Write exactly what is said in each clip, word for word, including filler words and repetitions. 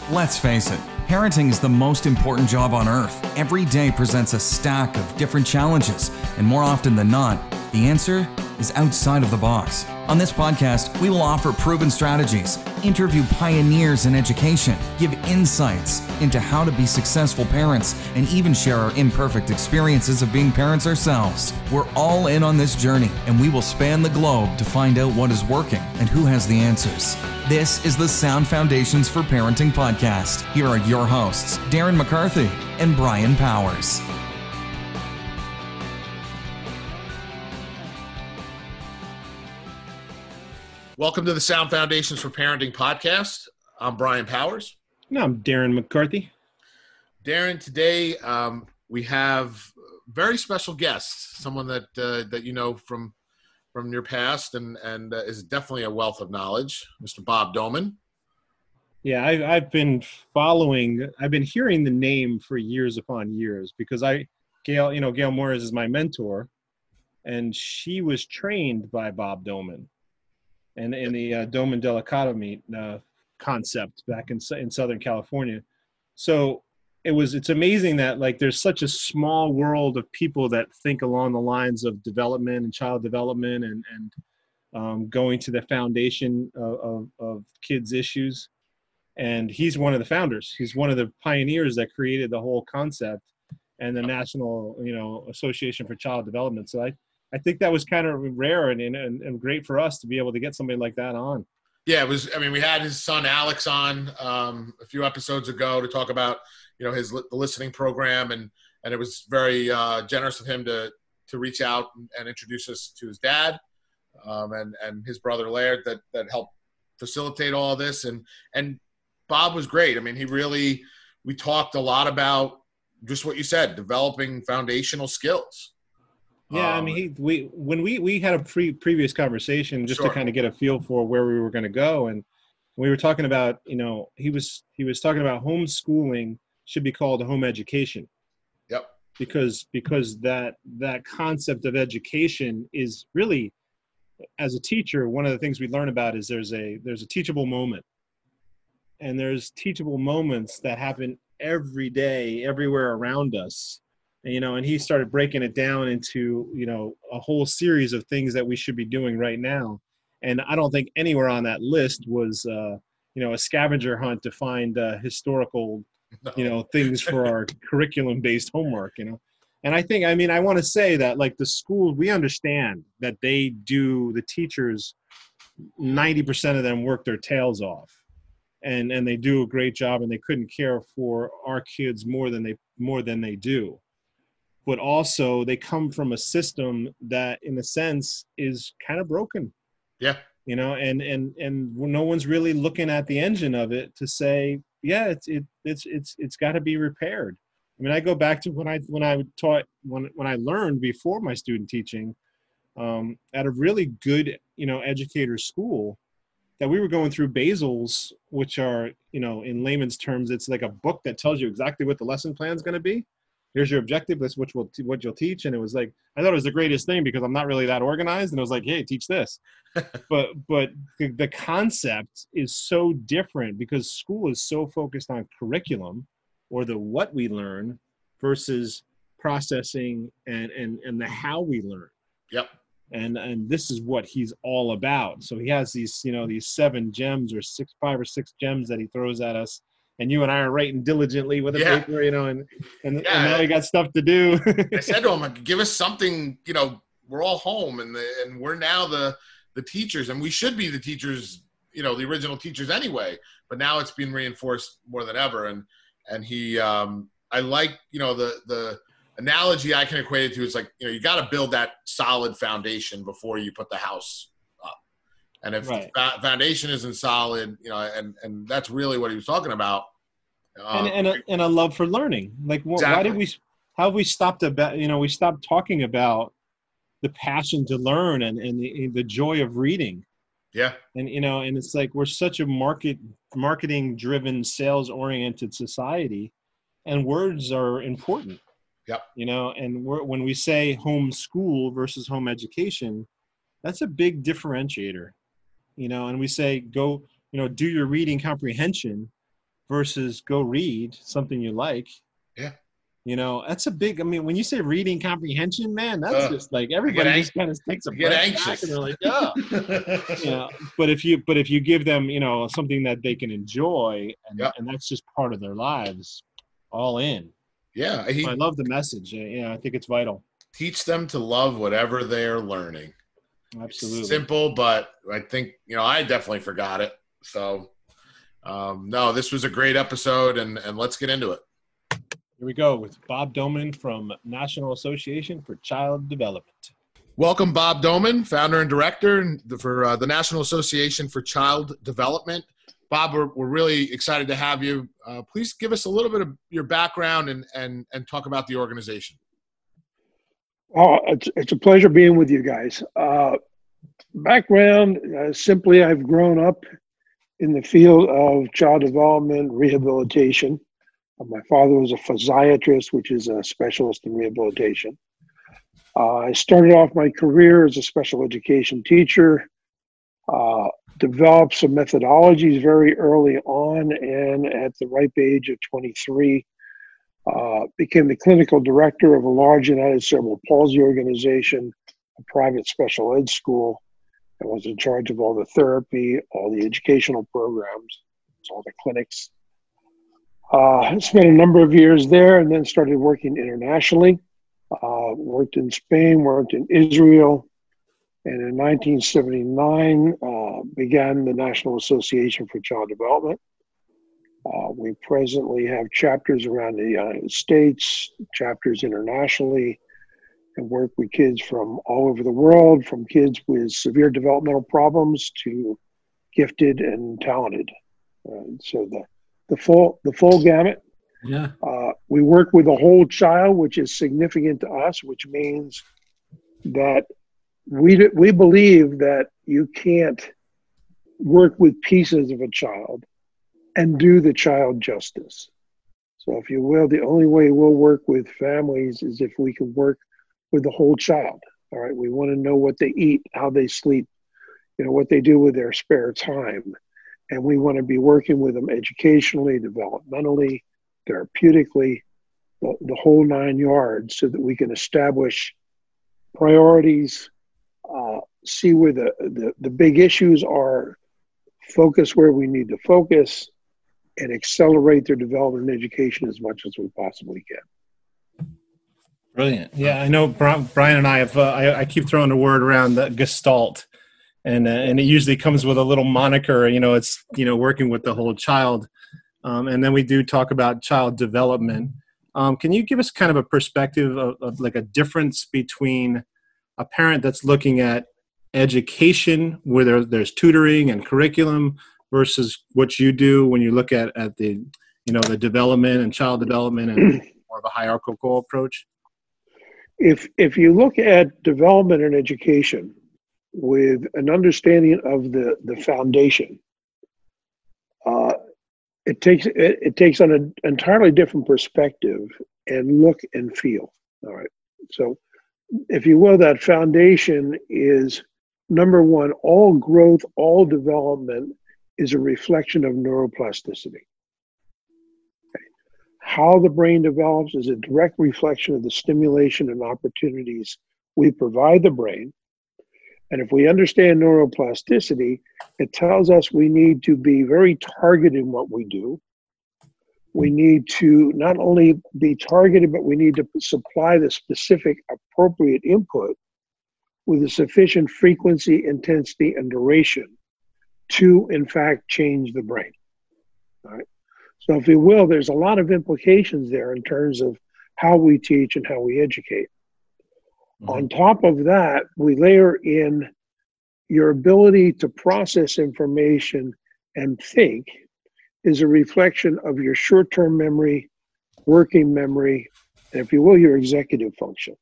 Let's face it, parenting is the most important job on earth. Every day presents a stack of different challenges, and more often than not, the answer is outside of the box. On this podcast, we will offer proven strategies, interview pioneers in education, give insights into how to be successful parents, and even share our imperfect experiences of being parents ourselves. We're all in on this journey, and we will span the globe to find out what is working and who has the answers. This is the Sound Foundations for Parenting podcast. Here are your hosts, Darren McCarthy and Brian Powers. Welcome to the Sound Foundations for Parenting podcast. I'm Brian Powers. No, I'm Darren McCarthy. Darren, today um, we have very special guests, someone that uh, that you know from from your past and and uh, is definitely a wealth of knowledge, Mister Bob Doman. Yeah, I've, I've been following, I've been hearing the name for years upon years because I, Gail, you know, Gail Morris is my mentor, and she was trained by Bob Doman. And in the uh, Doman Delicata uh, concept back in in Southern California. So it was, it's amazing that like there's such a small world of people that think along the lines of development and child development and, and um, going to the foundation of, of, of kids' issues. And he's one of the founders. He's one of the pioneers that created the whole concept and the National, you know, Association for Child Development. So I, I think that was kind of rare and, and and great for us to be able to get somebody like that on. Yeah, it was. I mean, we had his son Alex on um, a few episodes ago to talk about, you know, his the listening program, and and it was very uh, generous of him to to reach out and, and introduce us to his dad um, and and his brother Laird that that helped facilitate all of this. And and Bob was great. I mean, he really we talked a lot about just what you said, developing foundational skills. Yeah, I mean, he, we when we, we had a pre, previous conversation just Sure. to kind of get a feel for where we were going to go, and we were talking about, you know, he was he was talking about homeschooling should be called home education. Yep. Because because that that concept of education is really, as a teacher, one of the things we learn about is there's a there's a teachable moment, and there's teachable moments that happen every day, everywhere around us. You know, and he started breaking it down into, you know, a whole series of things that we should be doing right now. And I don't think anywhere on that list was, uh, you know, a scavenger hunt to find uh, historical, No. you know, things for our curriculum-based homework, you know. And I think, I mean, I want to say that, like, the schools, we understand that they do, the teachers, ninety percent of them work their tails off. And and they do a great job, and they couldn't care for our kids more than they more than they do. But also they come from a system that in a sense is kind of broken. Yeah. You know, and, and, and no one's really looking at the engine of it to say, yeah, it's, it, it's, it's, it's gotta be repaired. I mean, I go back to when I, when I taught, when, when I learned before my student teaching um, at a really good, you know, educator school, that we were going through Basil's, which are, you know, in layman's terms, it's like a book that tells you exactly what the lesson plan is going to be. Here's your objective. That's what we'll what you'll teach. And it was like, I thought it was the greatest thing because I'm not really that organized. And it was like, hey, teach this. but but the, the concept is so different because school is so focused on curriculum or the what we learn versus processing and and and the how we learn. Yep. And and this is what he's all about. So he has these, you know, these seven gems or six, five or six gems that he throws at us. And you and I are writing diligently with a Yeah. paper, you know, and, and, Yeah. and now we got stuff to do. I said to him, give us something, you know, we're all home and the, and we're now the, the teachers, and we should be the teachers, you know, the original teachers anyway, but now it's been reinforced more than ever. And, and he, um, I like, you know, the, the analogy I can equate it to is like, you know, you got to build that solid foundation before you put the house up. And if Right. the foundation isn't solid, you know, and, and that's really what he was talking about. Um, and, and, a, and a love for learning. Like, wh- Exactly. why did we, how have we stopped about, you know, we stopped talking about the passion to learn and, and the, the joy of reading. yeah. And, you know, and it's like, we're such a market, marketing driven, sales oriented society, and words are important. Yep. You know, and we're, when we say home school versus home education, that's a big differentiator, you know, and we say, go, you know, do your reading comprehension. versus go read something you like. Yeah. You know, that's a big, I mean, when you say reading comprehension, man, that's Uh, just like I everybody get just kind of takes a I get breath anxious. back and they're like, oh. Yeah. But if you, but if you give them, you know, something that they can enjoy and, Yep. and that's just part of their lives, all in. Yeah. He, I love the message. Yeah, I think it's vital. Teach them to love whatever they're learning. Absolutely. It's simple, but I think, you know, I definitely forgot it. So, um, no, this was a great episode, and, and let's get into it. Here we go with Bob Doman from National Association for Child Development. Welcome, Bob Doman, founder and director for uh, the National Association for Child Development. Bob, we're, we're really excited to have you. Uh, please give us a little bit of your background and, and, and talk about the organization. Oh, it's, it's a pleasure being with you guys. Uh, background, uh, simply I've grown up in the field of child development rehabilitation. Uh, my father was a physiatrist, which is a specialist in rehabilitation. Uh, I started off my career as a special education teacher, uh, developed some methodologies very early on, and at the ripe age of twenty-three, uh, became the clinical director of a large United Cerebral Palsy organization, a private special ed school. I was in charge of all the therapy, all the educational programs, all the clinics. Uh, I spent a number of years there and then started working internationally. Uh, worked in Spain, worked in Israel, and in nineteen seventy-nine uh, began the National Association for Child Development. Uh, we presently have chapters around the United States, chapters internationally, and work with kids from all over the world, from kids with severe developmental problems to gifted and talented. Uh, so the the full the full gamut. Yeah. Uh, we work with the whole child, which is significant to us, which means that we we believe that you can't work with pieces of a child and do the child justice. So if you will, the only way we'll work with families is if we can work with the whole child. All right. We want to know what they eat, how they sleep, you know, what they do with their spare time. And we want to be working with them educationally, developmentally, therapeutically, the, the whole nine yards, so that we can establish priorities, uh, see where the, the, the big issues are, focus where we need to focus, and accelerate their development and education as much as we possibly can. Brilliant. Yeah, I know Brian and I have, uh, I, I keep throwing the word around, the Gestalt, and uh, and it usually comes with a little moniker, you know, it's, you know, working with the whole child. Um, and then we do talk about child development. Um, can you give us kind of a perspective of, of like a difference between a parent that's looking at education, where there, there's tutoring and curriculum, versus what you do when you look at, at the, you know, the development and child development and more of a hierarchical approach? If if you look at development and education with an understanding of the, the foundation, uh, it takes it, it takes on an entirely different perspective and look and feel. All right. So if you will, that foundation is, number one, all growth, all development is a reflection of neuroplasticity. Okay. How the brain develops is a direct reflection of the stimulation and opportunities we provide the brain. And if we understand neuroplasticity, it tells us we need to be very targeted in what we do. We need to not only be targeted, but we need to supply the specific appropriate input with a sufficient frequency, intensity, and duration to, in fact, change the brain. All right. So if you will, there's a lot of implications there in terms of how we teach and how we educate. Mm-hmm. On top of that, we layer in your ability to process information and think is a reflection of your short-term memory, working memory, and if you will, your executive function.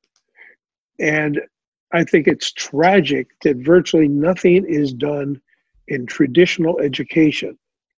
And I think it's tragic that virtually nothing is done in traditional education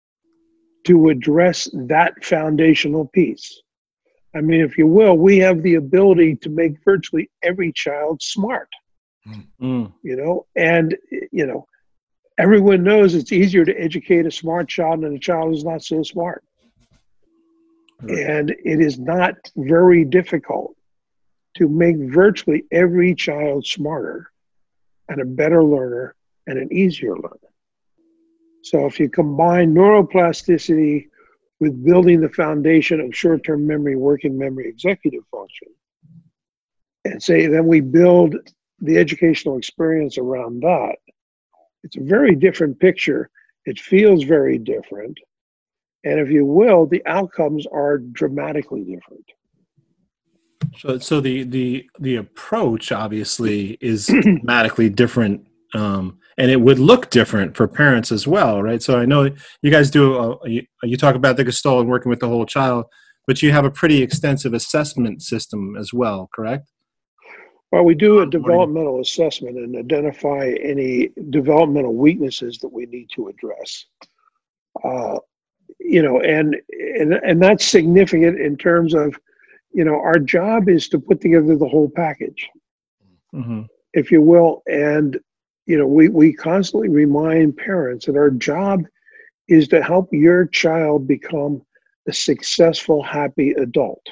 to address that foundational piece. I mean, if you will, we have the ability to make virtually every child smart, mm. you know, and, you know, everyone knows it's easier to educate a smart child than a child who's not so smart. Right. And it is not very difficult to make virtually every child smarter and a better learner and an easier learner. So if you combine neuroplasticity with building the foundation of short-term memory, working memory, executive function, and say then we build the educational experience around that, it's a very different picture. It feels very different. And if you will, the outcomes are dramatically different. So, so the the the approach obviously is dramatically different, um, and it would look different for parents as well, right? So I know you guys do. A, you, you talk about the Gestalt and working with the whole child, but you have a pretty extensive assessment system as well, correct? Well, we do a developmental assessment and identify any developmental weaknesses that we need to address. Uh, you know, and, and and that's significant in terms of, you know, our job is to put together the whole package, mm-hmm. if you will. And, you know, we, we constantly remind parents that our job is to help your child become a successful, happy adult.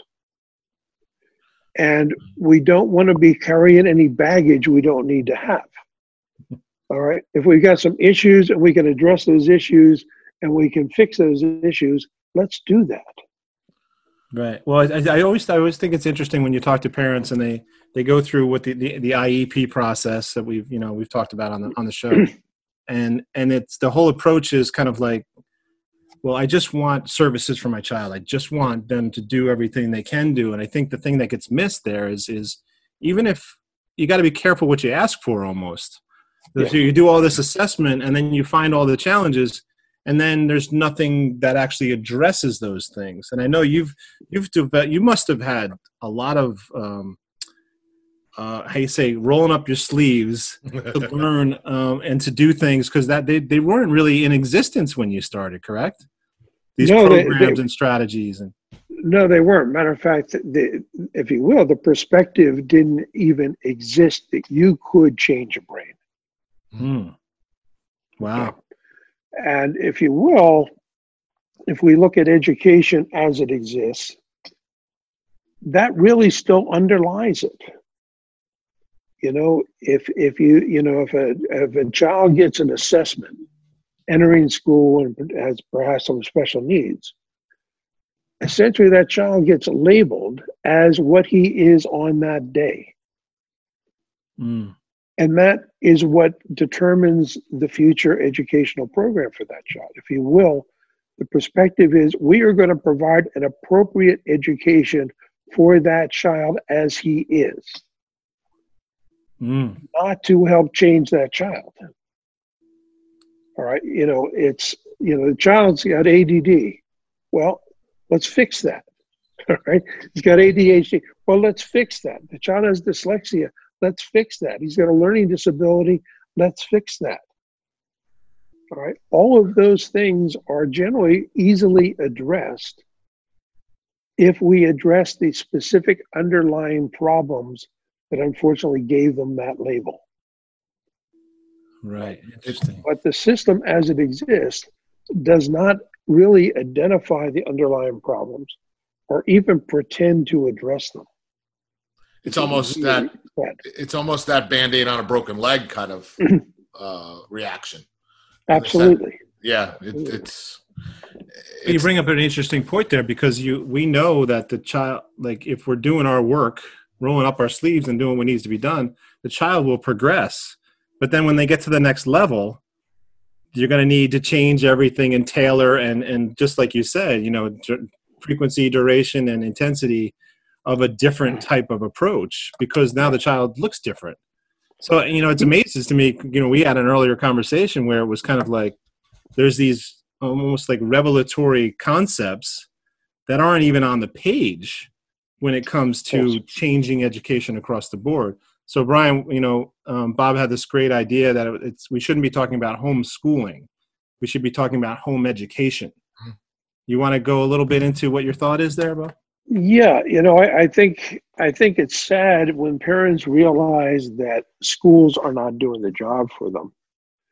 And we don't want to be carrying any baggage we don't need to have. All right. If we've got some issues and we can address those issues and we can fix those issues, let's do that. Right. Well, I, I always I always think it's interesting when you talk to parents and they, they go through what the, the, the I E P process that we've you know we've talked about on the on the show, and and it's the whole approach is kind of like, well, I just want services for my child. I just want them to do everything they can do. And I think the thing that gets missed there is, is even if you got to be careful what you ask for almost. Yeah. So you do all this assessment and then you find all the challenges and then there's nothing that actually addresses those things. And I know you've, you've, you must have had a lot of, um, uh, how you say, rolling up your sleeves to learn um, and to do things because that they, they weren't really in existence when you started, correct? These no, programs they, they, and strategies. and No, they weren't. Matter of fact, the, if you will, the perspective didn't even exist that you could change a brain. Hmm. Wow. Okay. And if you will, if we look at education as it exists, that really still underlies it. You know, if if you you know if a if a child gets an assessment entering school and has perhaps some special needs, essentially that child gets labeled as what he is on that day. Mm. And that is what determines the future educational program for that child. If you will, the perspective is we are going to provide an appropriate education for that child as he is. Mm. Not to help change that child. All right, you know, it's, you know, the child's got A D D. Well, let's fix that. All right, he's got A D H D. Well, let's fix that. The child has dyslexia. Let's fix that. He's got a learning disability. Let's fix that. All right, all of those things are generally easily addressed if we address the specific underlying problems that unfortunately gave them that label. Right. Interesting. But the system as it exists does not really identify the underlying problems or even pretend to address them. It's almost that it's almost that Band-Aid on a broken leg kind of uh, reaction. Absolutely. Yeah, it, it's, it's. You bring up an interesting point there because you we know that the child, like if we're doing our work, rolling up our sleeves and doing what needs to be done, the child will progress. But then when they get to the next level, you're going to need to change everything and tailor and and just like you said, you know, d- frequency, duration, and intensity of a different type of approach because now the child looks different. So, you know, it's amazing to me, you know, we had an earlier conversation where it was kind of like there's these almost like revelatory concepts that aren't even on the page when it comes to changing education across the board. So, Brian, you know, um, Bob had this great idea that it's we shouldn't be talking about homeschooling. We should be talking about home education. Mm-hmm. You want to go a little bit into what your thought is there, Bob? Yeah, you know, I, I think I think it's sad when parents realize that schools are not doing the job for them.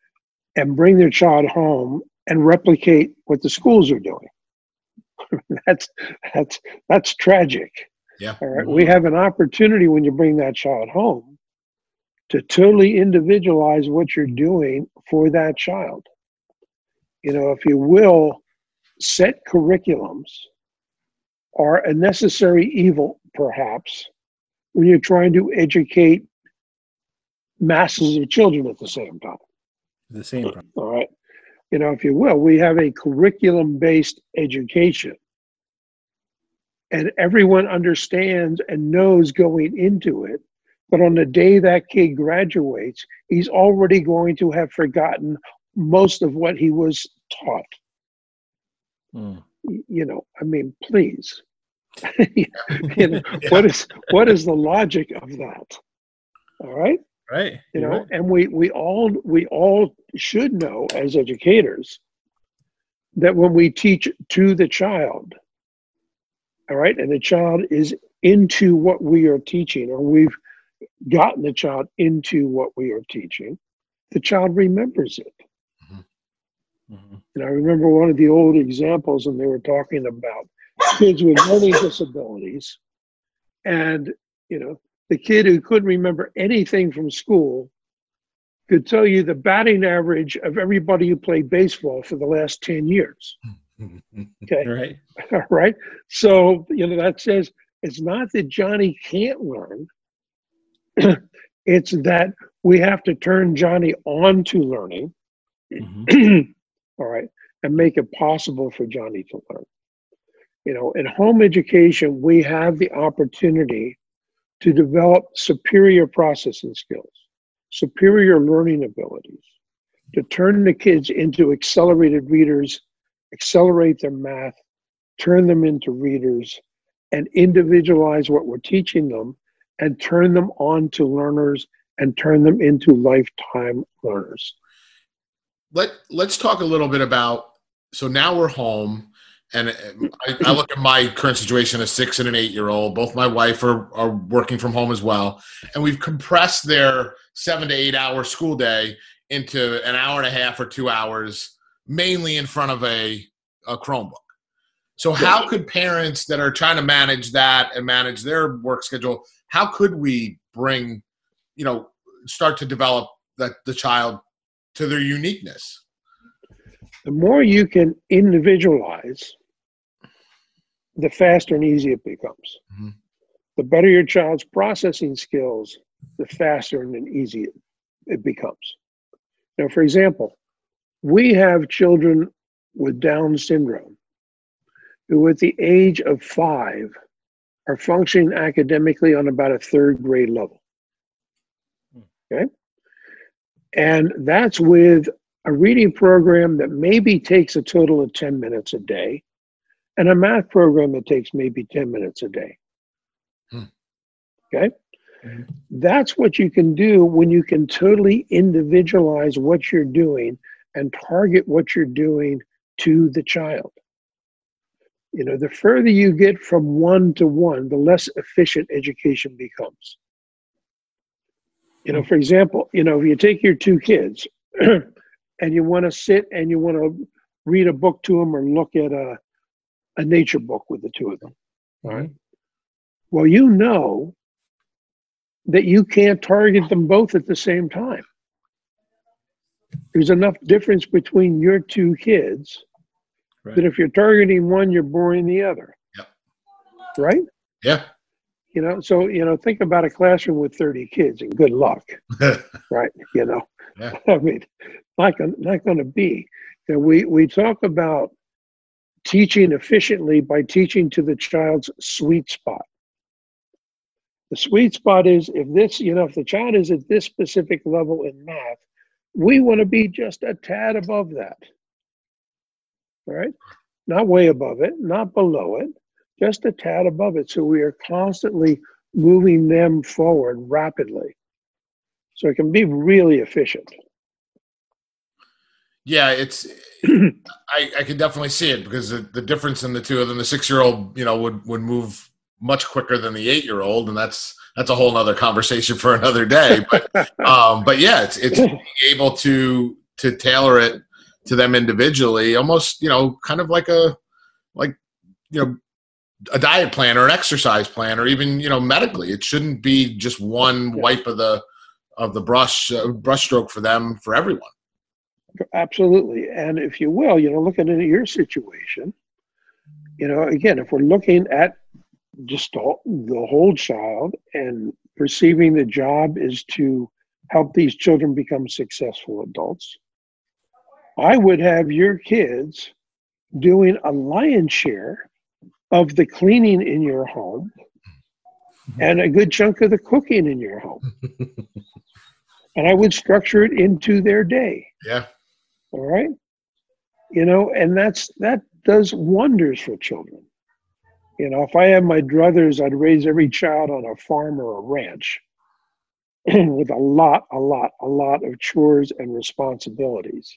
and bring their child home and replicate what the schools are doing. that's that's that's tragic. Yeah. All right. We have an opportunity when you bring that child home to totally individualize what you're doing for that child. You know, if you will, set curriculums are a necessary evil, perhaps, when you're trying to educate masses of children at the same time. The same time. All right. You know, if you will, we have a curriculum-based education. And everyone understands and knows going into it, but on the day that kid graduates, he's already going to have forgotten most of what he was taught. Mm. You know, I mean, please. you know, yeah. What is what is the logic of that? All right. Right. You know, right. and we we all we all should know as educators that when we teach to the child, all right, and the child is into what we are teaching, or we've gotten the child into what we are teaching, the child remembers it. Mm-hmm. Mm-hmm. And I remember one of the old examples, and they were talking about kids with learning disabilities, and you know, the kid who couldn't remember anything from school could tell you the batting average of everybody who played baseball for the last ten years. Okay. Right. All right. So, you know, that says it's not that Johnny can't learn. It's that we have to turn Johnny on to learning. Mm-hmm. All right. And make it possible for Johnny to learn. You know, in home education, we have the opportunity to develop superior processing skills, superior learning abilities, to turn the kids into accelerated readers, accelerate their math, turn them into readers, and individualize what we're teaching them, and turn them on to learners, and turn them into lifetime learners. Let, let's talk a little bit about, so now we're home. And I, I look at my current situation, a six and an eight-year-old. Both my wife are, are working from home as well. And we've compressed their seven to eight-hour school day into an hour and a half or two hours, mainly in front of a, a Chromebook. So how could parents that are trying to manage that and manage their work schedule, how could we bring, you know, start to develop that the child to their uniqueness? The more you can individualize, the faster and easier it becomes. Mm-hmm. The better your child's processing skills, the faster and easier it becomes. Now, for example, we have children with Down syndrome who at the age of five are functioning academically on about a third grade level. Okay? And that's with a reading program that maybe takes a total of ten minutes a day, and a math program that takes maybe ten minutes a day. Hmm. Okay? Mm-hmm. That's what you can do when you can totally individualize what you're doing and target what you're doing to the child. You know, the further you get from one to one, the less efficient education becomes. You know, for example, you know, if you take your two kids and you want to sit and you want to read a book to them or look at a a nature book with the two of them. All right. Well, you know that you can't target them both at the same time. There's enough difference between your two kids right. that if you're targeting one, you're boring the other. Yep. Right? Yeah. You know, so, you know, think about a classroom with thirty kids and good luck. Right? You know, yeah. I mean, not, not going to be. You know, we, we talk about teaching efficiently by teaching to the child's sweet spot. The sweet spot is if this, you know, if the child is at this specific level in math, we want to be just a tad above that. All right? Not way above it, not below it, just a tad above it. So we are constantly moving them forward rapidly. So it can be really efficient. Yeah, it's. I, I can definitely see it because the, the difference in the two of them, the six-year-old, you know, would, would move much quicker than the eight-year-old, and that's that's a whole other conversation for another day. But um, but yeah, it's it's being able to to tailor it to them individually, almost, you know, kind of like a, like, you know, a diet plan or an exercise plan, or even, you know, medically. It shouldn't be just one wipe of the, of the brush, uh, brush stroke for them, for everyone. Absolutely. And if you will, you know, looking at your situation, you know, again, if we're looking at just the, the whole child and perceiving the job is to help these children become successful adults, I would have your kids doing a lion's share of the cleaning in your home and a good chunk of the cooking in your home. And I would structure it into their day. Yeah. All right. You know, and that's, that does wonders for children. You know, if I had my druthers, I'd raise every child on a farm or a ranch with a lot, a lot, a lot of chores and responsibilities.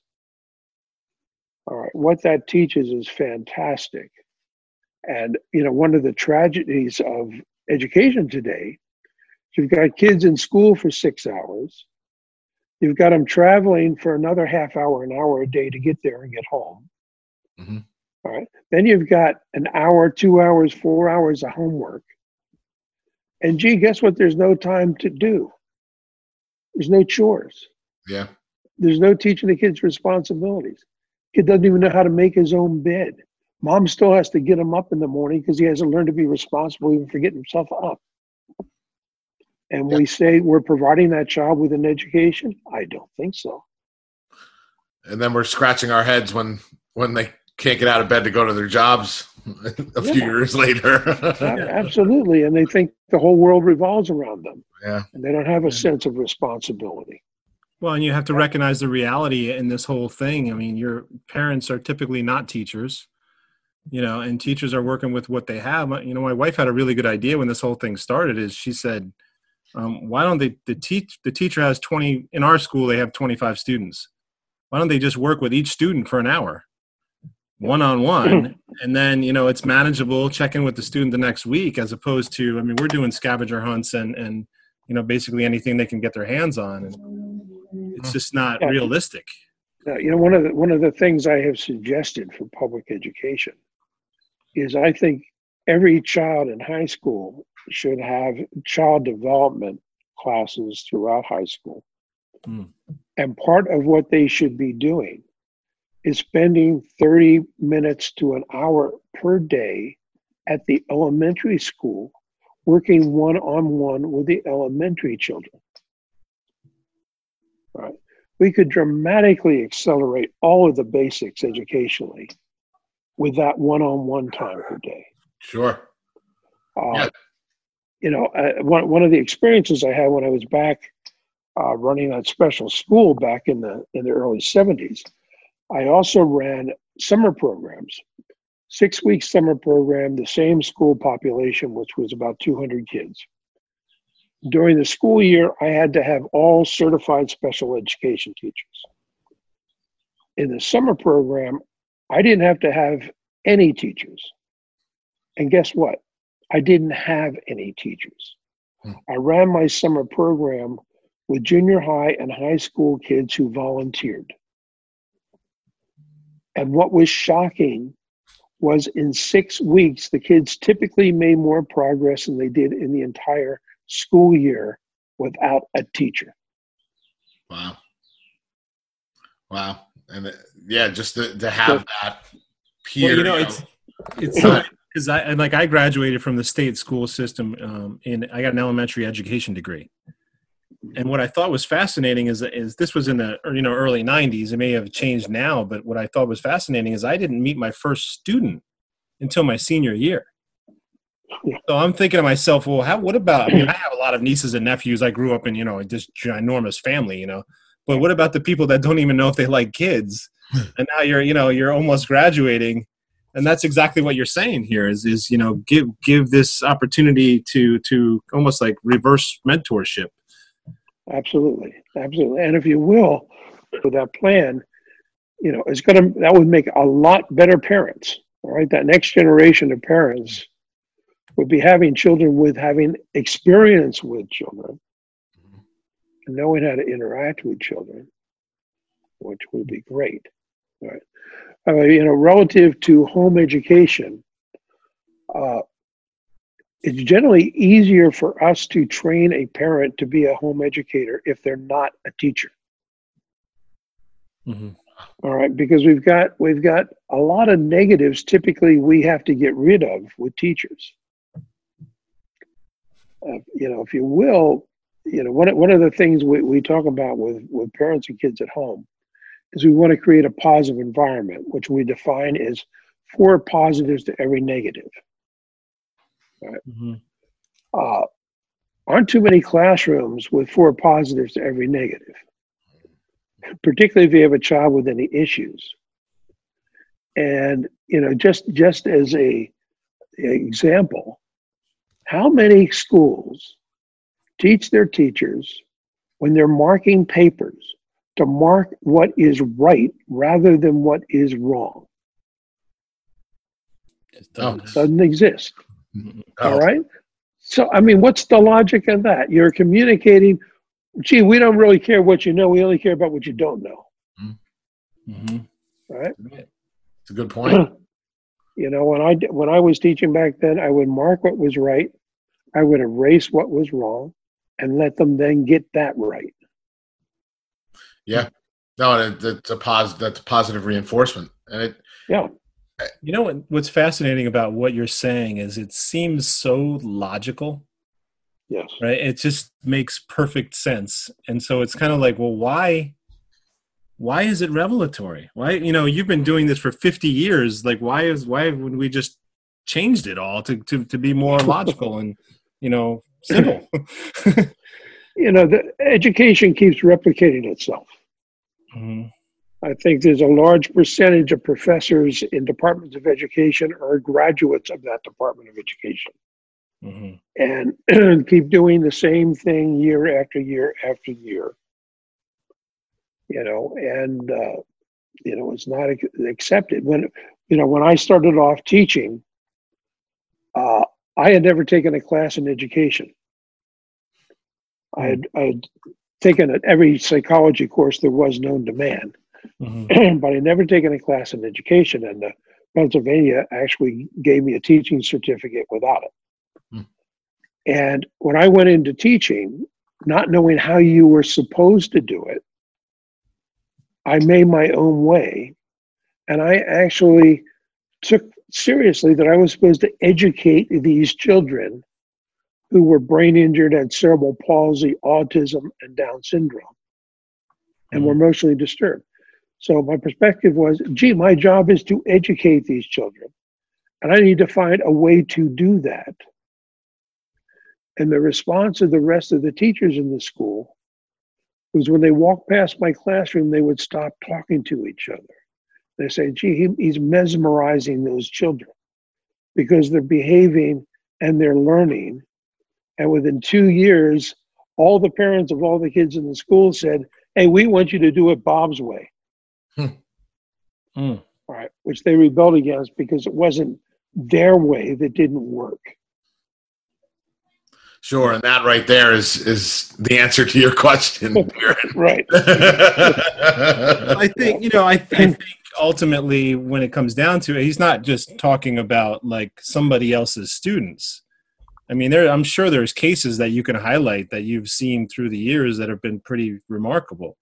All right. What that teaches is fantastic. And, you know, one of the tragedies of education today, you've got kids in school for six hours. You've got them traveling for another half hour, an hour a day to get there and get home. Mm-hmm. All right. Then you've got an hour, two hours, four hours of homework. And gee, guess what? There's no time to do. There's no chores. Yeah. There's no teaching the kids responsibilities. Kid doesn't even know how to make his own bed. Mom still has to get him up in the morning because he hasn't learned to be responsible even for getting himself up. And Yeah. we say we're providing that child with an education? I don't think so. And then we're scratching our heads when, when they can't get out of bed to go to their jobs a few Yeah. years later. Absolutely. And they think the whole world revolves around them. Yeah. And they don't have a sense of responsibility. Well, and you have to recognize the reality in this whole thing. I mean, your parents are typically not teachers, you know, and teachers are working with what they have. You know, my wife had a really good idea when this whole thing started. Is she said, um, why don't they, the teach, the teacher has twenty, in our school, they have twenty-five students. Why don't they just work with each student for an hour, one-on-one, and then, you know, it's manageable, check in with the student the next week, as opposed to, I mean, we're doing scavenger hunts and, and, you know, basically anything they can get their hands on. And it's just not Yeah. realistic. Now, you know, one of the, one of the things I have suggested for public education is I think every child in high school should have child development classes throughout high school. Mm. And part of what they should be doing is spending thirty minutes to an hour per day at the elementary school, working one-on-one with the elementary children. Right. We could dramatically accelerate all of the basics educationally with that one-on-one time per day. Sure. Uh, Yeah. You know, uh, one, one of the experiences I had when I was back uh, running that special school back in the in the early seventies, I also ran summer programs, six-week summer program, the same school population, which was about two hundred kids. During the school year, I had to have all certified special education teachers. In the summer program, I didn't have to have any teachers. And guess what? I didn't have any teachers. Hmm. I ran my summer program with junior high and high school kids who volunteered. And what was shocking was in six weeks, the kids typically made more progress than they did in the entire school year without a teacher. Wow. Wow. And uh, yeah, just to, to have So- that peer. Well, you know, you it's it's because I and like I graduated from the state school system, um, and I got an elementary education degree. And what I thought was fascinating is is this was in the you know early nineties. It may have changed now, but what I thought was fascinating is I didn't meet my first student until my senior year. So I'm thinking to myself, well, how? What about? I mean, I have a lot of nieces and nephews. I grew up in you know this ginormous family, you know. But what about the people that don't even know if they like kids? And now you're you know you're almost graduating. And that's exactly what you're saying here is, is, you know, give, give this opportunity to, to almost like reverse mentorship. Absolutely. Absolutely. And if you will, with that plan, you know, it's going to, that would make a lot better parents. All right. That next generation of parents would be having children with having experience with children and knowing how to interact with children. which would be great. Right? Uh, you know, relative to home education, uh, it's generally easier for us to train a parent to be a home educator if they're not a teacher. Mm-hmm. All right, because we've got we've got a lot of negatives typically we have to get rid of with teachers. Uh, you know, if you will, you know, one one of the things we, we talk about with, with parents and kids at home is we want to create a positive environment, which we define as four positives to every negative. Right? Mm-hmm. Uh, aren't too many classrooms with four positives to every negative, particularly if you have a child with any issues. And, you know, just, just as a, a example, how many schools teach their teachers when they're marking papers to mark what is right rather than what is wrong? It doesn't. Doesn't exist. Mm-hmm. All right. So, I mean, what's the logic of that? You're communicating, gee, we don't really care what you know. We only care about what you don't know. Mm-hmm. All right. It's a good point. You know, when I, when I was teaching back then, I would mark what was right. I would erase what was wrong and let them then get that right. Yeah. No, that's a positive, that's a positive reinforcement. And it, yeah. You know what, what's fascinating about what you're saying is it seems so logical. Yes. Right. It just makes perfect sense. And so it's kind of like, well, why, why is it revelatory? Why, you know, you've been doing this for fifty years. Like, why is, why would we just changed it all to, to, to be more logical and, you know, simple? You know, the education keeps replicating itself. Mm-hmm. I think there's a large percentage of professors in departments of education are graduates of that department of education. Mm-hmm. And keep doing the same thing year after year after year. You know, and, uh, you know, it's not accepted. When, you know, when I started off teaching, uh, I had never taken a class in education. Mm-hmm. I had, I had taken at every psychology course there was known to man. Mm-hmm. But I never taken a class in education, and uh, Pennsylvania actually gave me a teaching certificate without it. Mm. And when I went into teaching, not knowing how you were supposed to do it, I made my own way, and I actually took seriously that I was supposed to educate these children who were brain injured, had cerebral palsy, autism, and Down syndrome, and mm-hmm. were emotionally disturbed. So my perspective was, gee, my job is to educate these children, and I need to find a way to do that. And the response of the rest of the teachers in the school was when they walked past my classroom, they would stop talking to each other. They say, gee, he, he's mesmerizing those children because they're behaving and they're learning. And within two years, all the parents of all the kids in the school said, hey, we want you to do it Bob's way. Hmm. Mm. All right, which they rebelled against because it wasn't their way that didn't work. Sure, and that right there is is the answer to your question. Right. I think, you know, I, I think ultimately when it comes down to it, he's not just talking about like somebody else's students. I mean, there I'm sure there's cases that you can highlight that you've seen through the years that have been pretty remarkable.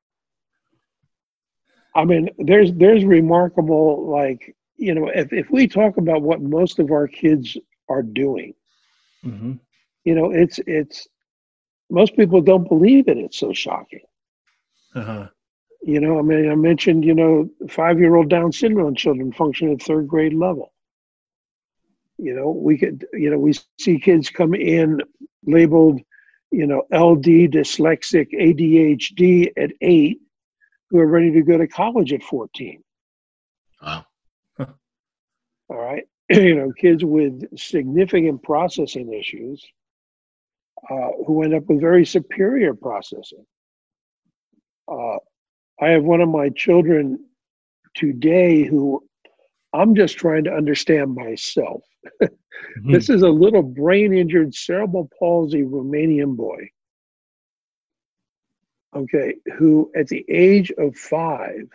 I mean, there's there's remarkable, like, you know, if, if we talk about what most of our kids are doing, mm-hmm. you know, it's it's most people don't believe it. It's so shocking. Uh-huh. You know, I mean, I mentioned, you know, five-year-old Down syndrome children function at third grade level. You know, we could, you know, we see kids come in labeled, you know, L D, dyslexic, A D H D at eight, who are ready to go to college at fourteen. Wow. Huh. All right. You know, kids with significant processing issues uh, who end up with very superior processing. Uh, I have one of my children today who I'm just trying to understand myself. Mm-hmm. This is a little brain injured cerebral palsy Romanian boy. okay, who at the age of five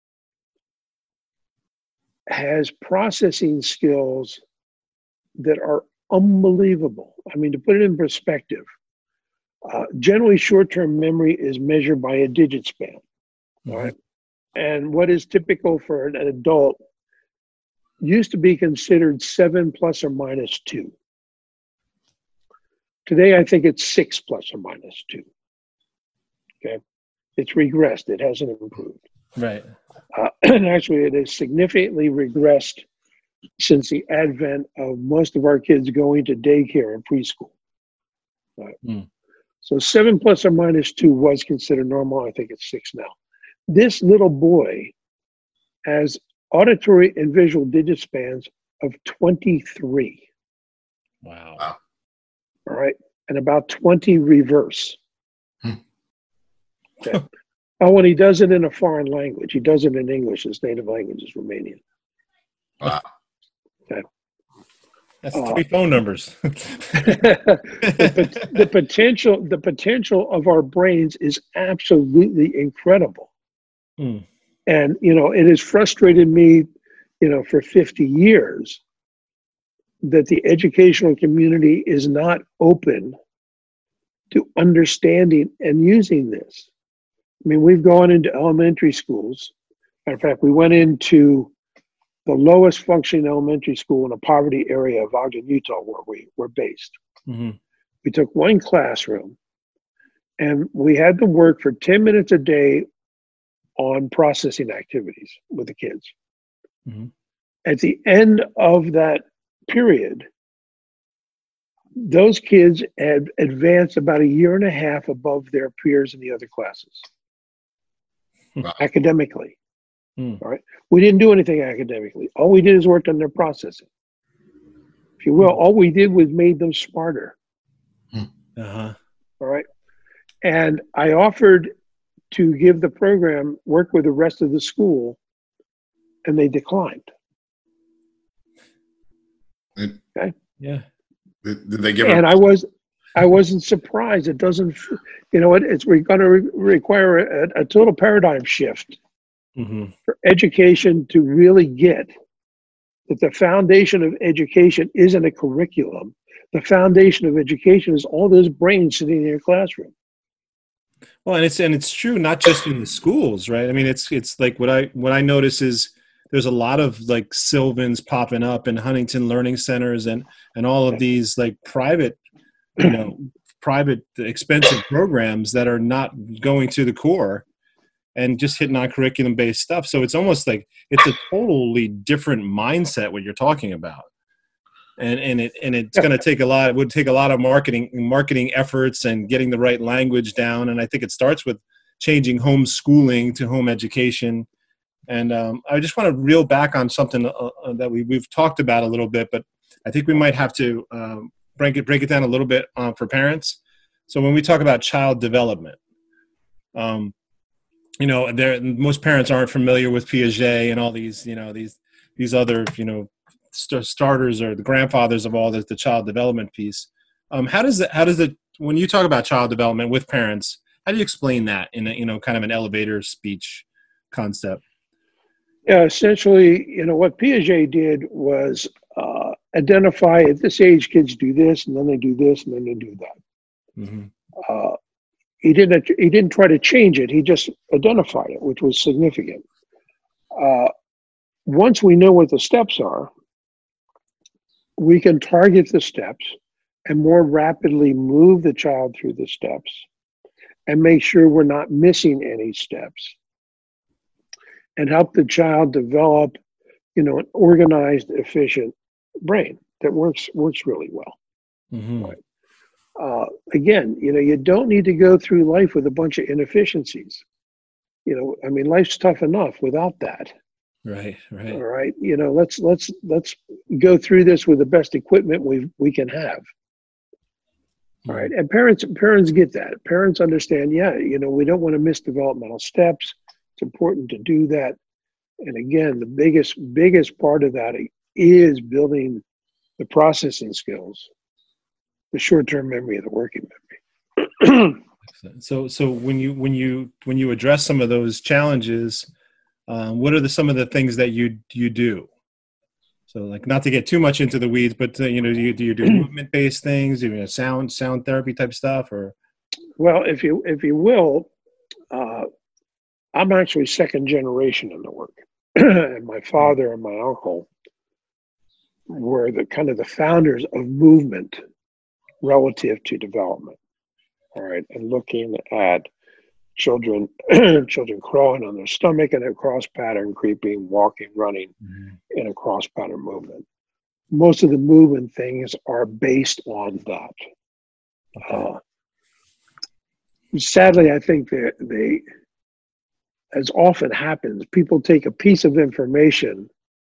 has processing skills that are unbelievable. I mean, to put it in perspective, uh, generally short-term memory is measured by a digit span, all right? And what is typical for an adult used to be considered seven plus or minus two. Today, I think it's six plus or minus two. Okay, it's regressed. It hasn't improved. Right. Uh, and actually, it has significantly regressed since the advent of most of our kids going to daycare and preschool. Right. Mm. So seven plus or minus two was considered normal. I think it's six now. This little boy has auditory and visual digit spans of twenty-three. Wow. Wow. All right. And about twenty reverse. Hmm. Okay. Oh, and he does it in a foreign language. He does it in English. His native language is Romanian. Wow. Okay. That's Uh, three phone numbers. the, pot- the potential, the potential of our brains is absolutely incredible. Hmm. And, you know, it has frustrated me, you know, for fifty years that the educational community is not open to understanding and using this. I mean, we've gone into elementary schools. Matter of fact, we went into the lowest functioning elementary school in a poverty area of Ogden, Utah, where we were based. Mm-hmm. We took one classroom and we had them work for ten minutes a day on processing activities with the kids. Mm-hmm. At the end of that period, those kids had advanced about a year and a half above their peers in the other classes. Wow. Academically. Hmm. All right. We didn't do anything academically. All we did is work on their processing. If you will, all we did was made them smarter. Uh-huh. All right. And I offered to give the program, work with the rest of the school, and they declined. Did, Okay. Yeah. did did they give And her? I was, I wasn't surprised. It doesn't, you know, it, it's going to re- require a, a total paradigm shift Mm-hmm. for education to really get that the foundation of education isn't a curriculum. The foundation of education is all those brains sitting in your classroom. Well, and it's and it's true not just in the schools, right? I mean, it's it's like what I what I notice is there's a lot of like Sylvans popping up in Huntington Learning Centers and and all of these like private, you know, private expensive programs that are not going to the core and just hitting on curriculum based stuff. So it's almost like it's a totally different mindset what you're talking about. And and it and it's going to take a lot. It would take a lot of marketing marketing efforts and getting the right language down. And I think it starts with changing homeschooling to home education. And um, I just want to reel back on something uh, that we we've talked about a little bit, but I think we might have to um, break it break it down a little bit uh, for parents. So when we talk about child development, um, you know, there most parents aren't familiar with Piaget and all these, you know, these these other, you know, st- starters or the grandfathers of all the, the child development piece. Um, how does it, how does it, when you talk about child development with parents, how do you explain that in a, you know, kind of an elevator speech concept? Yeah, essentially, you know, what Piaget did was uh, identify at this age, kids do this, and then they do this, and then they do that. Mm-hmm. Uh, he didn't. He didn't try to change it. He just identified it, which was significant. Uh, once we know what the steps are, we can target the steps and more rapidly move the child through the steps, and make sure we're not missing any steps, and help the child develop, you know, an organized, efficient brain that works works really well. Mm-hmm. Right. Uh, again, you know, you don't need to go through life with a bunch of inefficiencies. You know, I mean, life's tough enough without that. Right, right. All right. You know, let's let's let's go through this with the best equipment we we can have. All right. And parents parents get that. Parents understand, yeah, you know, we don't want to miss developmental steps. It's important to do that. And again, the biggest biggest part of that is building the processing skills, the short-term memory and the working memory. So, so, so when you when you when you address some of those challenges, um, what are the some of the things that you you do? So, like, not to get too much into the weeds, but uh, you know, do you do you do movement based things? Do you know, sound sound therapy type stuff, or? Well, if you if you will, uh, I'm actually second generation in the work, and my father and my uncle were the kind of the founders of movement relative to development. All right, and looking at children, children crawling on their stomach in a cross pattern, creeping, walking, running mm-hmm. in a cross pattern movement. Most of the movement things are based on that. Okay. Uh, sadly, I think that they, as often happens, people take a piece of information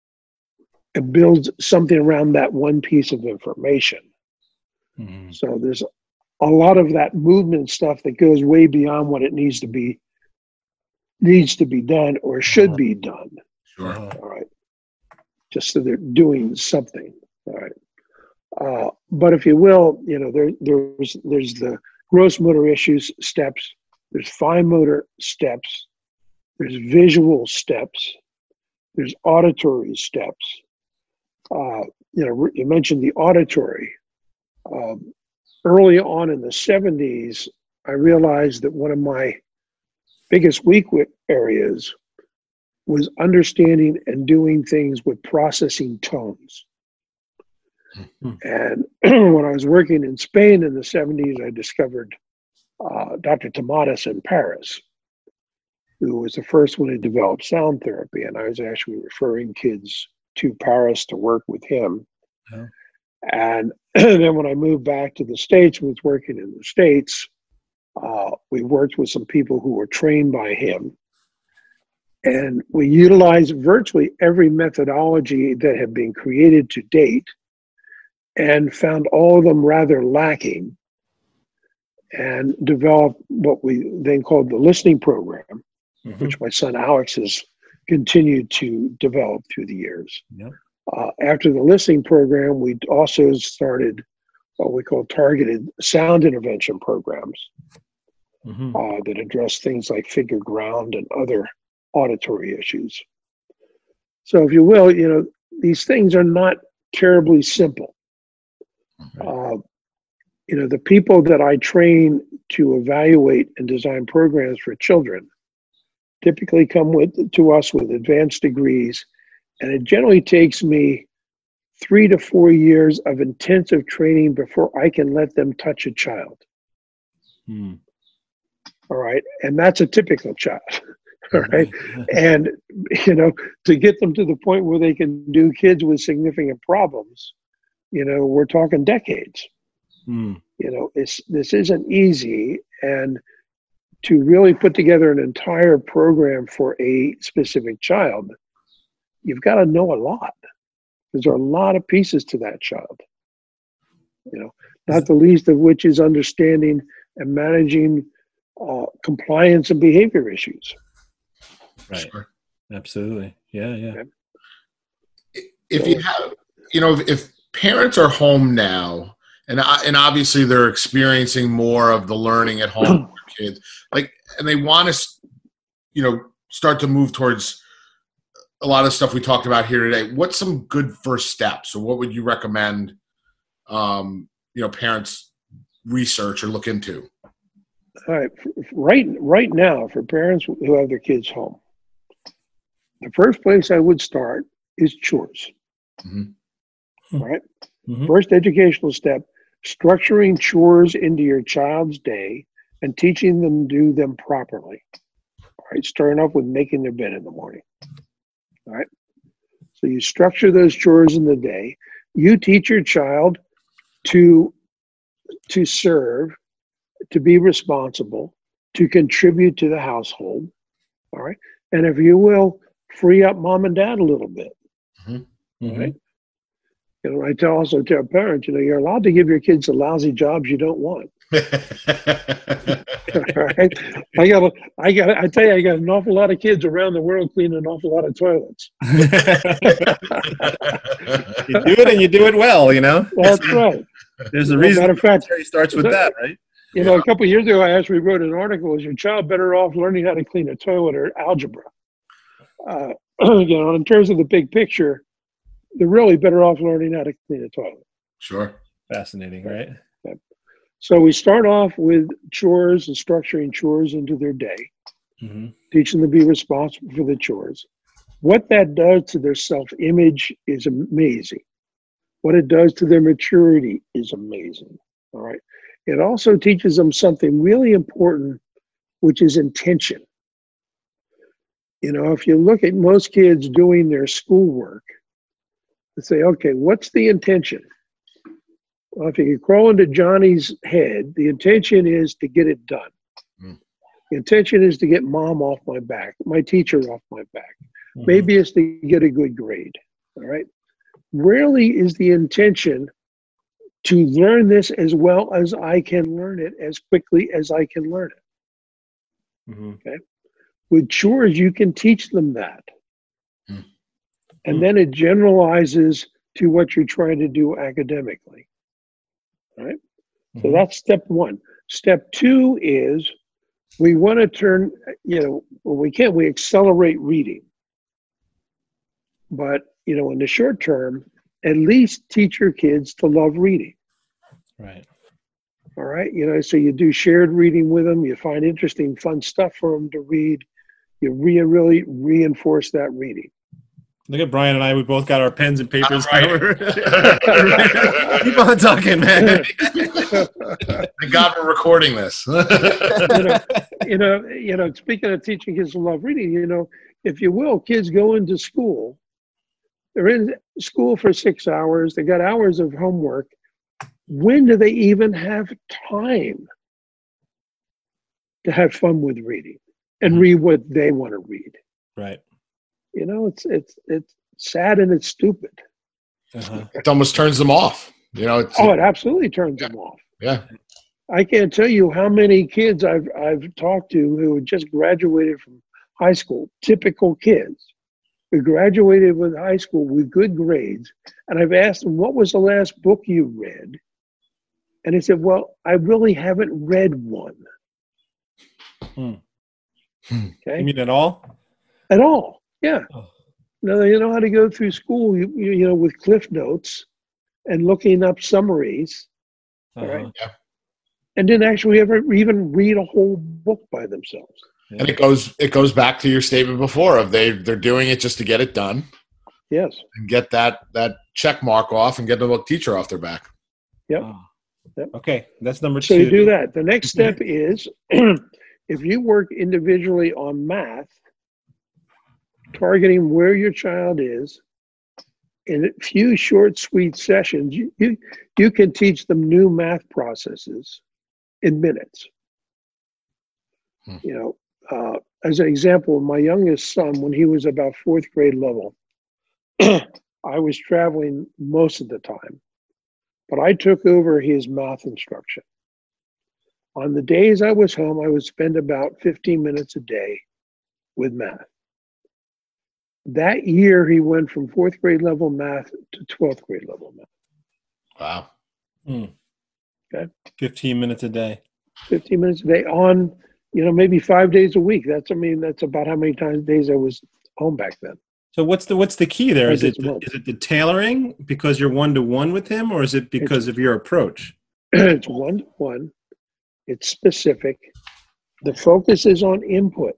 and build something around that one piece of information. Mm-hmm. So there's a lot of that movement stuff that goes way beyond what it needs to be needs to be done or should uh-huh. be done. Sure. All right. Just so they're doing something. All right. Uh, but if you will, you know, there there's there's the gross motor issues steps, there's fine motor steps, there's visual steps, there's auditory steps. Uh, you know, you mentioned the auditory. Um, Early on in the seventies, I realized that one of my biggest weak areas was understanding and doing things with processing tones. Mm-hmm. And when I was working in Spain in the seventies, I discovered uh, Doctor Tomatis in Paris, who was the first one to develop sound therapy. And I was actually referring kids to Paris to work with him. Yeah. And then when I moved back to the States, was working in the States, uh, we worked with some people who were trained by him. And we utilized virtually every methodology that had been created to date and found all of them rather lacking and developed what we then called the listening program, mm-hmm. which my son Alex has continued to develop through the years. Yep. Uh, after the listening program, we also started what we call targeted sound intervention programs mm-hmm. uh, that address things like figure ground and other auditory issues. So if you will, you know, these things are not terribly simple. Right. Uh, you know, the people that I train to evaluate and design programs for children typically come with to us with advanced degrees. And it generally takes me three to four years of intensive training before I can let them touch a child. Hmm. All right. And that's a typical child. All right. And, you know, to get them to the point where they can do kids with significant problems, you know, we're talking decades. Hmm. You know, it's this isn't easy. And to really put together an entire program for a specific child, you've got to know a lot. Because there are a lot of pieces to that child. You know, not the least of which is understanding and managing uh, compliance and behavior issues. Right. Sure. Absolutely. Yeah, yeah. If you have, you know, if, if parents are home now, and and obviously they're experiencing more of the learning at home with kids, like, and they want to, you know, start to move towards a lot of stuff we talked about here today. What's some good first steps, or what would you recommend, um, you know, parents research or look into? All right, right, right now for parents who have their kids home, the first place I would start is chores. Mm-hmm. All right, mm-hmm. First educational step: structuring chores into your child's day and teaching them to do them properly. All right, starting off with making their bed in the morning. All right. So you structure those chores in the day. You teach your child to, to serve, to be responsible, to contribute to the household. All right. And if you will, free up mom and dad a little bit. Mm-hmm. All right. You know, I tell also tell parents, you know, you're allowed to give your kids the lousy jobs you don't want. All right. I got, I got, I tell you, I got an awful lot of kids around the world cleaning an awful lot of toilets. You do it, and you do it well. You know. That's right. There's a reason. Matter of fact, he starts with that, right? You know, a couple of years ago, I actually wrote an article, is your child better off learning how to clean a toilet or algebra? Uh, you know, in terms of the big picture, they're really better off learning how to clean a toilet. Sure. Fascinating, right? So we start off with chores and structuring chores into their day, Mm-hmm. teaching them to be responsible for the chores. What that does to their self-image is amazing. What it does to their maturity is amazing. All right. It also teaches them something really important, which is intention. You know, if you look at most kids doing their schoolwork, they say, okay, what's the intention? Well, if you crawl into Johnny's head, the intention is to get it done. Mm. The intention is to get mom off my back, my teacher off my back. Mm-hmm. Maybe it's to get a good grade. All right. Rarely is the intention to learn this as well as I can learn it, as quickly as I can learn it. Mm-hmm. Okay. With chores, you can teach them that. Mm. And mm. then it generalizes to what you're trying to do academically. Right? Mm-hmm. So that's step one. Step two is we want to turn, you know, well, we can, we accelerate reading. But, you know, in the short term, at least teach your kids to love reading. Right. All right. You know, so you do shared reading with them. You find interesting, fun stuff for them to read. You re- really reinforce that reading. Look at Brian and I. We both got our pens and papers. Right. Keep on talking, man. Thank God we're recording this. you, know, you know, you know. Speaking of teaching kids to love reading, you know, if you will, kids go into school. They're in school for six hours. They got hours of homework. When do they even have time to have fun with reading and read what they want to read? Right. You know, it's it's it's sad and it's stupid. Uh-huh. It almost turns them off. You know. It's, oh, it absolutely turns yeah. them off. Yeah. I can't tell you how many kids I've I've talked to who just graduated from high school. Typical kids who graduated with high school with good grades, and I've asked them, "What was the last book you read?" And they said, "Well, I really haven't read one." Hmm. Okay. You mean at all? At all. Yeah. Oh. No, you know how to go through school, you, you, you know, with Cliff Notes and looking up summaries, uh-huh. all right? Yeah. And didn't actually ever even read a whole book by themselves. Yeah. And it goes it goes back to your statement before of they they're doing it just to get it done. Yes. And get that that check mark off and get the book teacher off their back. Yep. Oh. Yep. Okay, that's number so two. So you do that. The next step is if you work individually on math, targeting where your child is, in a few short, sweet sessions, you, you, you can teach them new math processes in minutes. Hmm. You know, uh, as an example, my youngest son, when he was about fourth grade level, I was traveling most of the time, but I took over his math instruction. On the days I was home, I would spend about fifteen minutes a day with math. That year, he went from fourth grade level math to twelfth grade level math. Wow. Hmm. Okay. fifteen minutes a day. fifteen minutes a day on, you know, maybe five days a week. That's, I mean, that's about how many times days I was home back then. So what's the what's the key there? Is it is it the tailoring because you're one to one with him, or is it because it's, of your approach? It's one to one. It's specific. The focus is on input.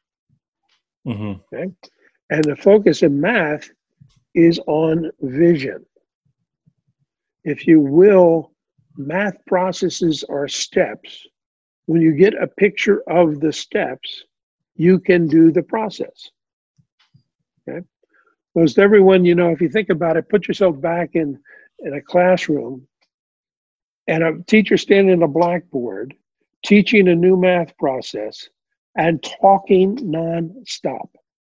Mm-hmm. Okay. And the focus in math is on vision. If you will, math processes are steps. When you get a picture of the steps, you can do the process. Okay. Most everyone, you know, if you think about it, put yourself back in, in a classroom and a teacher standing at a blackboard teaching a new math process and talking nonstop.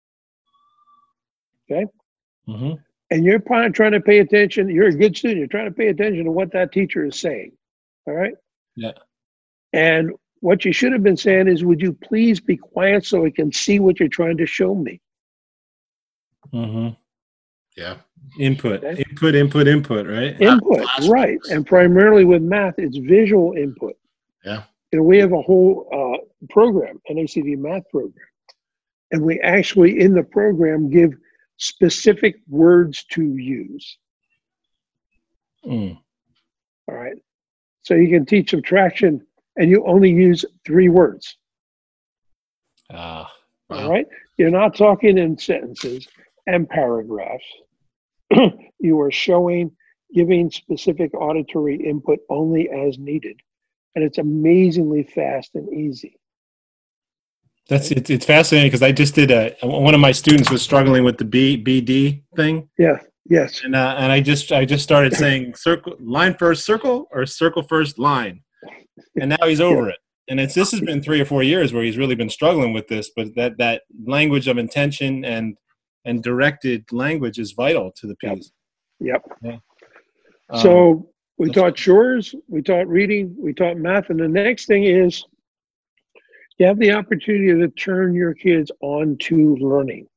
Okay. Mm-hmm. And you're probably trying to pay attention. You're a good student. You're trying to pay attention to what that teacher is saying. All right. Yeah. And what you should have been saying is, would you please be quiet so I can see what you're trying to show me? Mm-hmm. Yeah. Input, okay. input, input, input, right? Input, right. And primarily with math, it's visual input. Yeah. You know, we have a whole uh, program, N A C D math program, and we actually in the program give specific words to use. Mm. All right. So you can teach subtraction and you only use three words. Ah, Wow. All right. You're not talking in sentences and paragraphs. You are showing, giving specific auditory input only as needed. And it's amazingly fast and easy. that's it's, it's fascinating because I just did a one of my students was struggling with the B B D thing, Yeah. Yes. and uh, and I just I just started saying circle line first circle or circle first line, and now he's over it. And it's this has been three or four years where he's really been struggling with this, but that that language of intention and and directed language is vital to the piece. Yep. Yeah. So Um, we that's- taught chores, we taught reading, we taught math, and the next thing is you have the opportunity to turn your kids on to learning.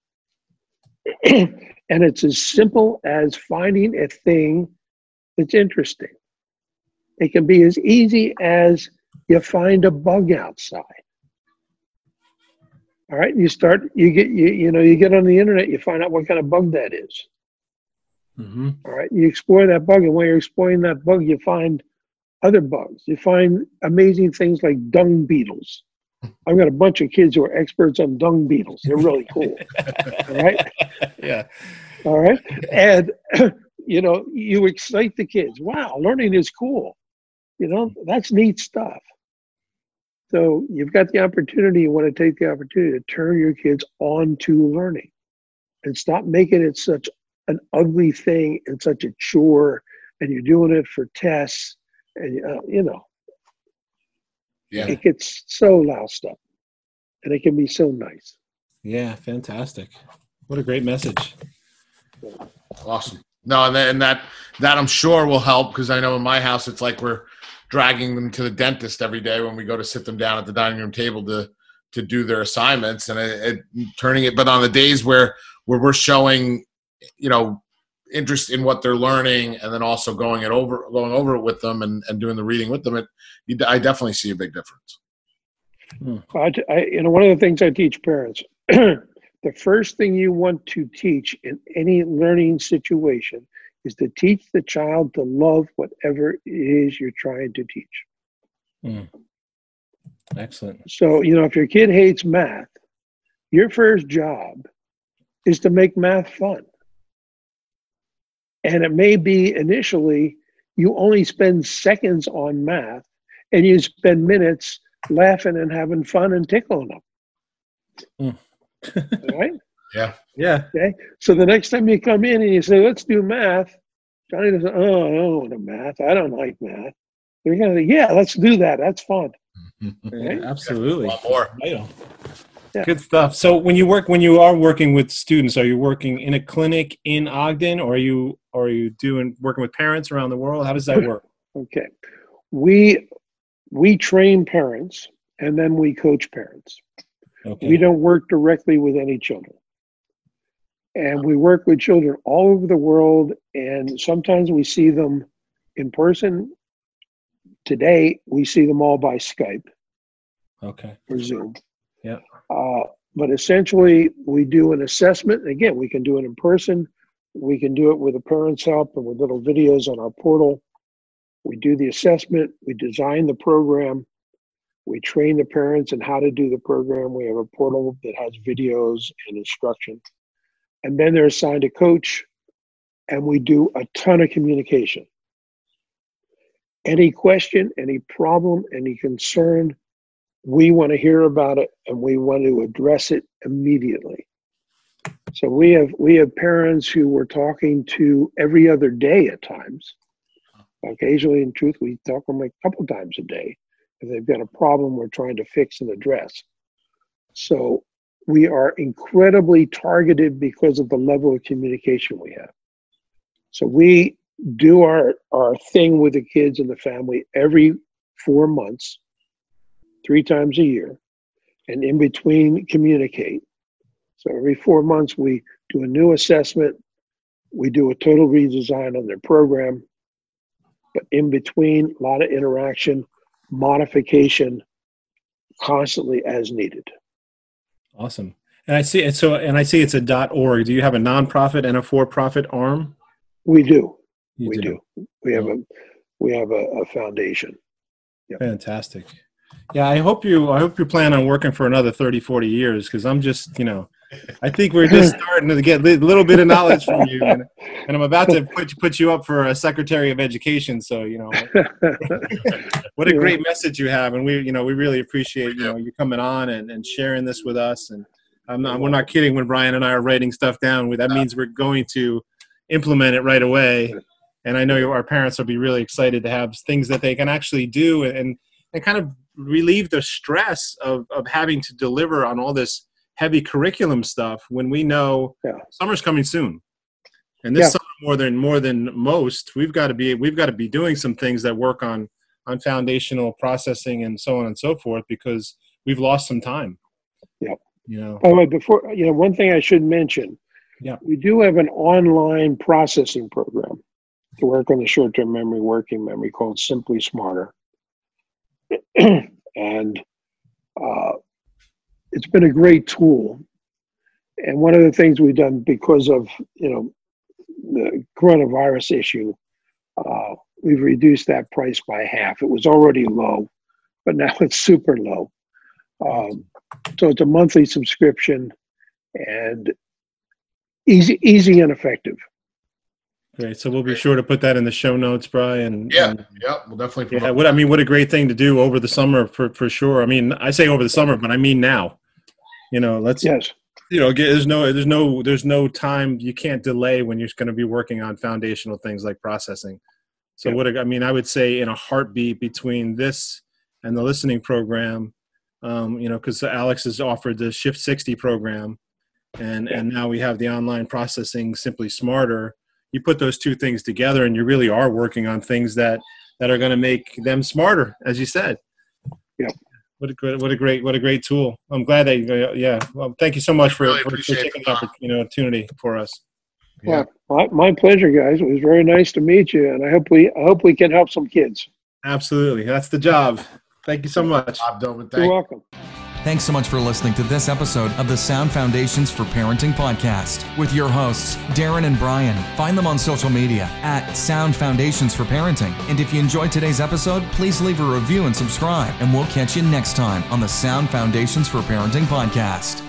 And it's as simple as finding a thing that's interesting. It can be as easy as you find a bug outside. All right, you start, you get, you, you know, you get on the internet, you find out what kind of bug that is. mhm. All right, you explore that bug, and when you're exploring that bug, you find other bugs. You find amazing things like dung beetles. I've got a bunch of kids who are experts on dung beetles. They're really cool. All right. Yeah. All right. And, you know, you excite the kids. Wow, learning is cool. You know, that's neat stuff. So you've got the opportunity, you want to take the opportunity to turn your kids on to learning and stop making it such an ugly thing and such a chore, and you're doing it for tests, and, uh, you know, Yeah. it gets so loused up, and it can be so nice. Yeah. Fantastic. What a great message. Awesome. No, and, then, and that that I'm sure will help, because I know in my house it's like we're dragging them to the dentist every day when we go to sit them down at the dining room table to to do their assignments, and it, it, turning it. But on the days where where we're showing, you know, interest in what they're learning, and then also going it over going over it with them and, and doing the reading with them, it you, I definitely see a big difference. I, I, you know, one of the things I teach parents, the first thing you want to teach in any learning situation is to teach the child to love whatever it is you're trying to teach. Mm. Excellent. So, you know, if your kid hates math, your first job is to make math fun. And it may be initially you only spend seconds on math and you spend minutes laughing and having fun and tickling them. Mm. All right? Yeah. Yeah. Okay. So the next time you come in and you say, let's do math, Johnny doesn't, oh, I don't want to math. I don't like math. You're going to say, yeah, let's do that. That's fun. Yeah, absolutely. A lot more. Vital. Yeah. Good stuff. So when you work, when you are working with students, are you working in a clinic in Ogden, or are you, or are you doing working with parents around the world? How does that work? Okay. We, we train parents and then we coach parents. Okay. We don't work directly with any children. And we work with children all over the world, and sometimes we see them in person. Today, we see them all by Skype Okay. or Zoom. Yeah. Uh, but essentially, we do an assessment. Again, we can do it in person. We can do it with a parent's help and with little videos on our portal. We do the assessment. We design the program. We train the parents in how to do the program. We have a portal that has videos and instruction. And then they're assigned a coach, and we do a ton of communication. Any question, any problem, any concern, we want to hear about it, and we want to address it immediately. So we have we have parents who we're talking to every other day at times. Occasionally, in truth, we talk to them a couple times a day if they've got a problem we're trying to fix and address. So we are incredibly targeted because of the level of communication we have. So we do our, our thing with the kids and the family every four months, three times a year, and in between communicate. So every four months we do a new assessment, we do a total redesign on their program, but in between, a lot of interaction. modification constantly as needed. Awesome. And I see it. So, and I see it's a .org. Do you have a nonprofit and a for-profit arm? We do. You we do. do. We have a we have a, a foundation. Yep. Fantastic. Yeah, I hope you I hope you plan on working for another thirty, forty years, because I'm just, you know, I think we're just starting to get a little bit of knowledge from you. And, and I'm about to put, put you up for a Secretary of Education. So, you know, what a Yeah. great message you have. And we, you know, we really appreciate, you know, you coming on and, and sharing this with us. And I'm not, we're not kidding when Brian and I are writing stuff down. That means we're going to implement it right away. And I know our parents will be really excited to have things that they can actually do and, and kind of relieve the stress of, of having to deliver on all this heavy curriculum stuff when we know Yeah. summer's coming soon. And this Yeah. summer, more than more than most, we've got to be we've got to be doing some things that work on on foundational processing and so on and so forth, because we've lost some time. Yep. You know. By the way, before you know, one thing I should mention. Yeah. We do have an online processing program to work on the short-term memory, working memory, called Simply Smarter. And uh, it's been a great tool. And one of the things we've done because of, you know, the coronavirus issue, uh, we've reduced that price by half. It was already low, but now it's super low. Um, so it's a monthly subscription and easy, easy and effective. Great. So we'll be sure to put that in the show notes, Brian. Yeah, And, yeah, we'll definitely. yeah. What I mean, what a great thing to do over the summer for for sure. I mean, I say over the summer, but I mean now. You know, let's. Yes. You know, get, there's no, there's no, there's no time. You can't delay when you're going to be working on foundational things like processing. So Yeah. what I mean, I would say in a heartbeat between this and the listening program, um, you know, because Alex has offered the Shift sixty program, and Yeah. and now we have the online processing Simply Smarter. You put those two things together, and you really are working on things that that are going to make them smarter, as you said. Yeah. What a great, what a great, what a great tool. I'm glad that, you, yeah. Well, thank you so much for, Really for, for appreciate taking the the oppor- you know, opportunity for us. Yeah. Well, my, my pleasure, guys. It was very nice to meet you, and I hope we I hope we can help some kids. Absolutely. That's the job. Thank you so much. Bob Dobin, You're thank welcome. Thanks so much for listening to this episode of the Sound Foundations for Parenting podcast with your hosts, Darren and Brian. Find them on social media at Sound Foundations for Parenting. And if you enjoyed today's episode, please leave a review and subscribe. And we'll catch you next time on the Sound Foundations for Parenting podcast.